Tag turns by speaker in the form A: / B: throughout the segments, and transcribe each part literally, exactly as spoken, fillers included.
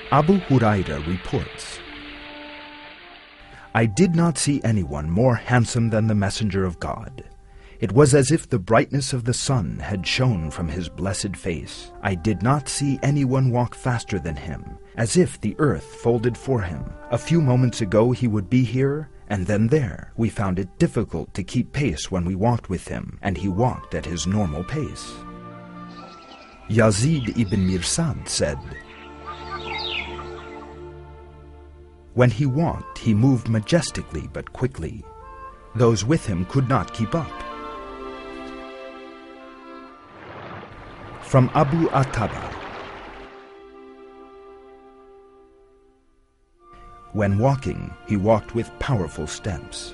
A: Abu Huraira reports, I did not see anyone more handsome than the Messenger of God. It was as if the brightness of the sun had shone from his blessed face. I did not see anyone walk faster than him, as if the earth folded for him. A few moments ago he would be here, and then there. We found it difficult to keep pace when we walked with him, and he walked at his normal pace. Yazid ibn Mirsad said, when he walked, he moved majestically but quickly. Those with him could not keep up. From Abu Ataba, when walking, he walked with powerful steps.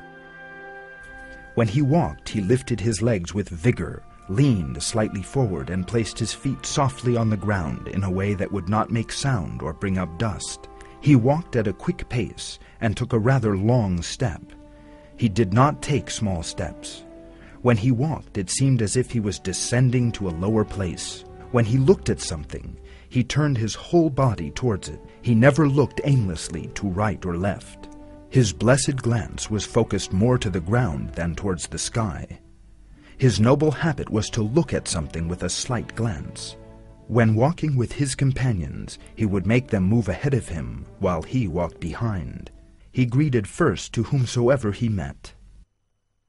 A: When he walked, he lifted his legs with vigor, leaned slightly forward, and placed his feet softly on the ground in a way that would not make sound or bring up dust. He walked at a quick pace and took a rather long step. He did not take small steps. When he walked, it seemed as if he was descending to a lower place. When he looked at something, he turned his whole body towards it. He never looked aimlessly to right or left. His blessed glance was focused more to the ground than towards the sky. His noble habit was to look at something with a slight glance. When walking with his companions, he would make them move ahead of him while he walked behind. He greeted first to whomsoever he met.